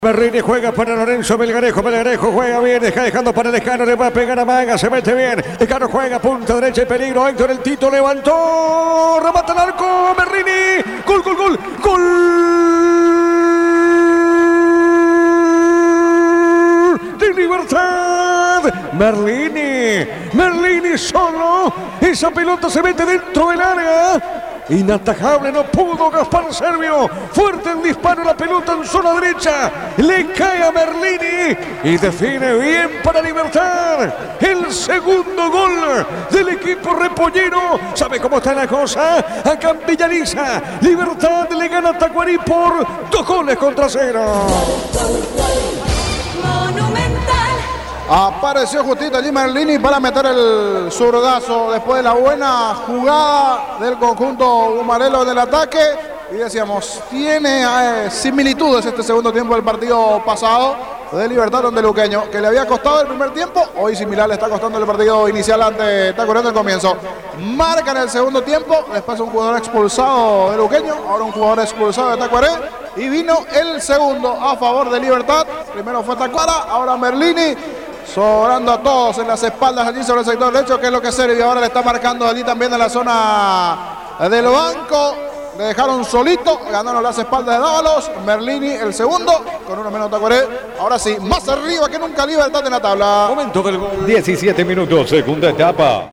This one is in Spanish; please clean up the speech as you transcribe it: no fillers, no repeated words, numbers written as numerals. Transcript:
Merlini juega para Lorenzo Melgarejo juega bien, está dejando para Lescano, le va a pegar a Maga, se mete bien, Lescano juega, punta derecha y peligro, Héctor el Tito levantó, remata al arco, Merlini, gol, de Libertad, Merlini solo, esa pelota se mete dentro del área. Inatajable, no pudo Gaspar Servio. Fuerte el disparo, la pelota en zona derecha. Le cae a Merlini y define bien para Libertad. El segundo gol del equipo repollero. ¿Sabe cómo está la cosa? Acá en Villaliza, Libertad le gana a Tacuarí por 2-0. Apareció justito allí Merlini para meter el zurdazo después de la buena jugada del conjunto Humarelo en el ataque. Y decíamos, tiene similitudes este segundo tiempo del partido pasado de Libertad ante Luqueño, que le había costado el primer tiempo. Hoy similar le está costando el partido inicial ante Tacuarí en el comienzo. Marca en el segundo tiempo, después un jugador expulsado de Luqueño, ahora un jugador expulsado de Tacuarí. Y vino el segundo a favor de Libertad. Primero fue Tacuara, ahora Merlini. Sobrando a todos en las espaldas allí sobre el sector derecho, que es lo que Servio ahora le está marcando allí también en la zona del banco. Le dejaron solito, ganaron las espaldas de Dávalos. Merlini el segundo, con uno menos Tacuarí. Ahora sí, más arriba que nunca Libertad en la tabla. Momento del gol. 17 minutos, segunda etapa.